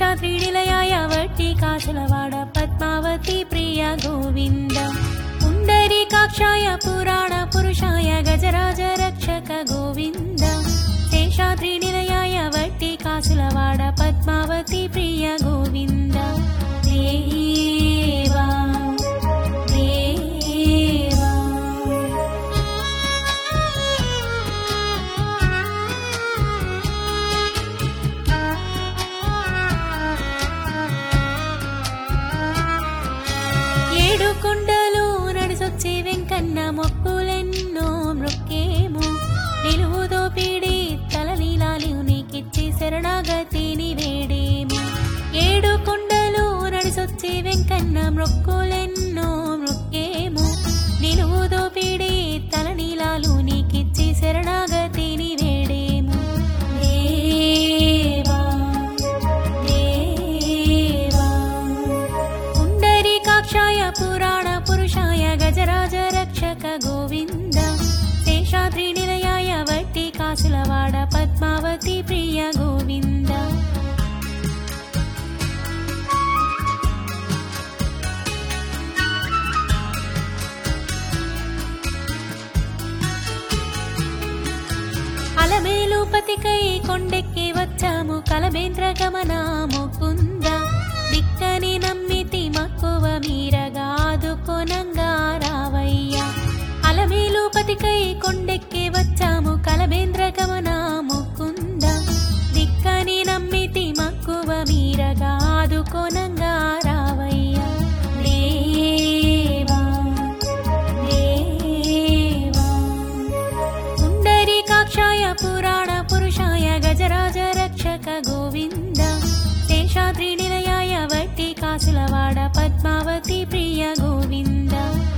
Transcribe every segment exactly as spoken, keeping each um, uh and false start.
శేషాద్రినిలయాయ వట్టి కాసులవాడ పద్మావతి ప్రియ గోవింద పుండరీకాక్షాయ పురాణ పురుషాయ గజరాజ రక్షక గోవింద శేషాద్రినిలయాయ వట్టి కాసులవాడ పద్మావతి ప్రియ గోవింద దేవా దేవా ఏడు కొండలు నడిసొచ్చి వెంకన్న మొక్కులెన్నో మృక్కేమో నిలువుదో పీడి తలలీలాలి నీకిచ్చి శరణాగతిని వేడేమో ఏడు కొండలు నడిసొచ్చి వెంకన్న మొక్కులెన్నో మృక్కేమో నిలువుదో పీడి తలనీలాలు నీకిచ్చి శరణాగతిని వేడేమో దేవా దేవా పుండరీకాక్షాయ పురాణ పురుషాయ గజరాజ రక్షక గోవింద శేషాద్రినిలయాయ వట్టి కాసులవాడ పద్మావతి ప్రియ గోవింద అలమేలుపతికై కొండెక్కి వచ్చాము కలబేంద్ర గమన ముకుంద దిక్కని నమ్మితి మక్కువ మీరగాదు కొనంగా రావయ్య అలమేలుపతికై కొండెక్కి వచ్చాము కలబేంద్ర గమన ముకుంద దిక్కని నమ్మితి మక్కువ మీరగాదు కొనంగా రావయ్య దేవా దేవా పుండరీకాక్షాయ పురాణ పురుషాయ గజరాజ రక్షక గోవింద శేషాద్రినిలయాయ వట్టి కాసులవాడ పద్మావతి ప్రియ గోవింద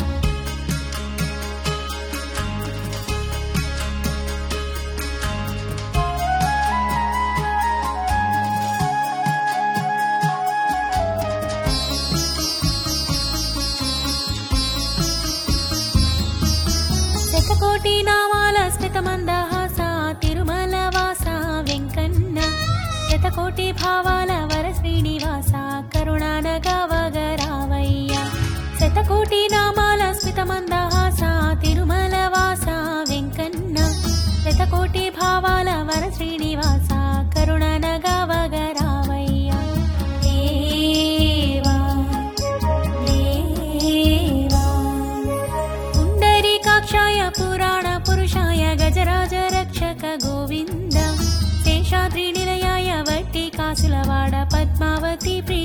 శతకోటి నామాల స్మితమందహాస తిరుమల వాస వెంకన్న శతకోటి భావాల వర శ్రీనివాస కరుణానగవగరావయ్య శతకోటి నామాల స్మితమందహాస తిరుమల వాస వెంకన్న శతకోటి భావాల వర శ్రీనివాస కరుణానగవగరావయ్య దేవా దేవా పుండరీకాక్షాయ పురాణ పురుషాయ గజరాజ రక్షక గోవింద శేషాద్రినిలయాయ వట్టి కాసులవాడ పద్మావతి ప్రియ